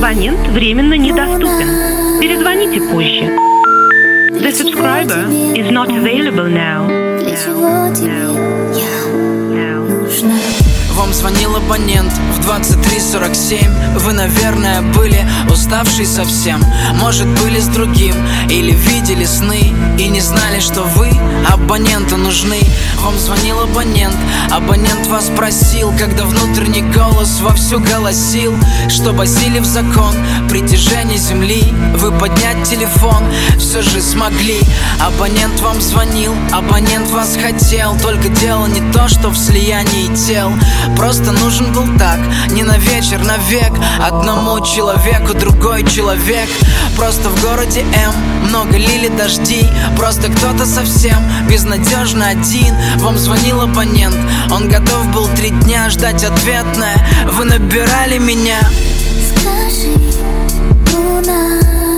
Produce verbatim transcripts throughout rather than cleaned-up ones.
Абонент временно недоступен. Перезвоните позже. The subscriber is not available now. Для чего тебе я нужна? Вам звонил абонент в двадцать три сорок семь. Вы, наверное, были уставшие совсем. Может, были с другим или видели сны и не знали, что вы абоненту нужны. Вам звонил абонент, абонент вас просил, когда внутренний голос вовсю голосил, что осилив закон притяжения земли, вы поднять телефон все же смогли. Абонент вам звонил, абонент вас хотел, только дело не то, что в слиянии тел. Просто нужен был так, не на вечер, на век. Одному человеку другой человек. Просто в городе М много лили дожди. Просто кто-то совсем безнадежно один. Вам звонил абонент, он готов был три дня ждать ответное. Вы набирали меня. Скажи, луна,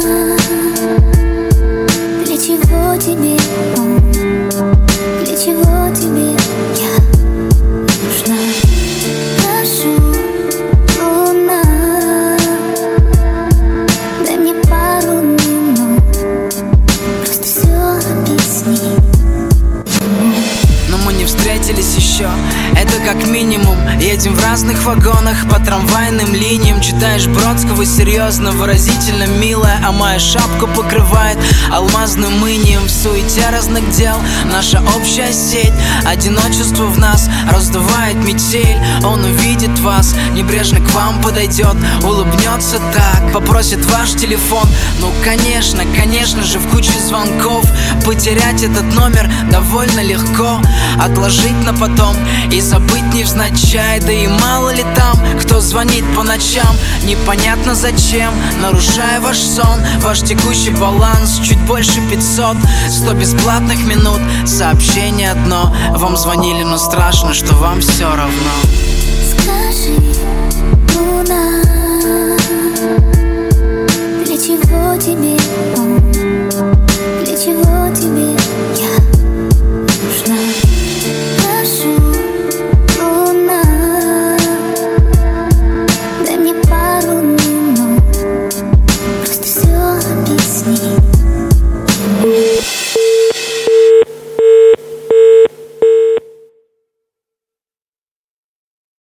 для чего тебе он? Для чего тебе я нужна? Прошу, луна, дай мне пару минут, просто все объясни. Но мы не встретились еще, это как минимум. Едем в разных вагонах по трамвайным линиям. Читаешь Бродского серьезно, выразительно милая, а моя шапку покрывает алмазным инием. В суете разных дел наша общая сеть, одиночество в нас раздувает метель. Он увидит вас, небрежно к вам подойдет, улыбнется так, попросит ваш телефон. Ну конечно, конечно же, в куче звонков потерять этот номер довольно легко. Отложить на потом и забыть невзначай. Да и мало ли там, кто звонит по ночам, непонятно зачем, нарушая ваш сон. Ваш текущий баланс чуть больше пятьсот. Сто бесплатных минут, сообщение одно. Вам звонили, но страшно, что вам все равно. Скажи, луна, для чего тебе он?